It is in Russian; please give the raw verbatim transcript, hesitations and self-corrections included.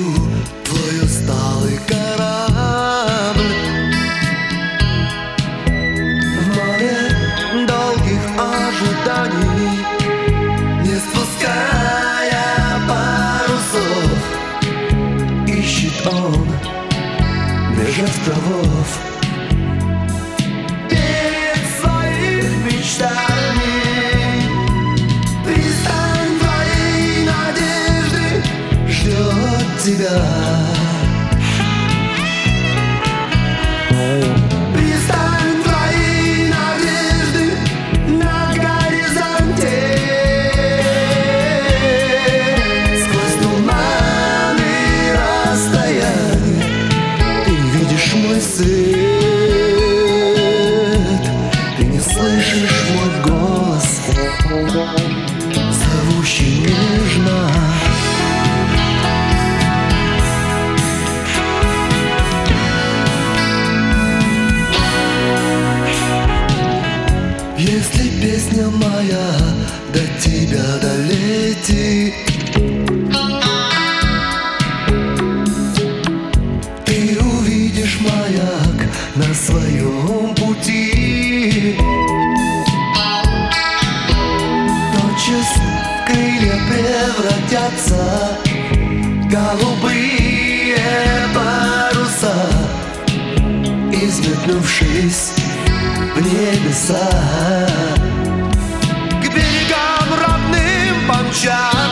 смотрю твой усталый корабль в море долгих ожиданий, не спуская парусов, ищет он меж островов. Перед своими мечтами пристань твоей надежды ждет тебя. Пристань твоей надежды на горизонте. Сквозь туманы расстояния ты видишь мой свет, ты не слышишь мой голос, зовущий нежно. Если песня моя до тебя долетит, ты увидишь маяк на своем пути. Тотчас крылья превратятся в голубые паруса, изметнувшись в небеса. К берегам родным помчат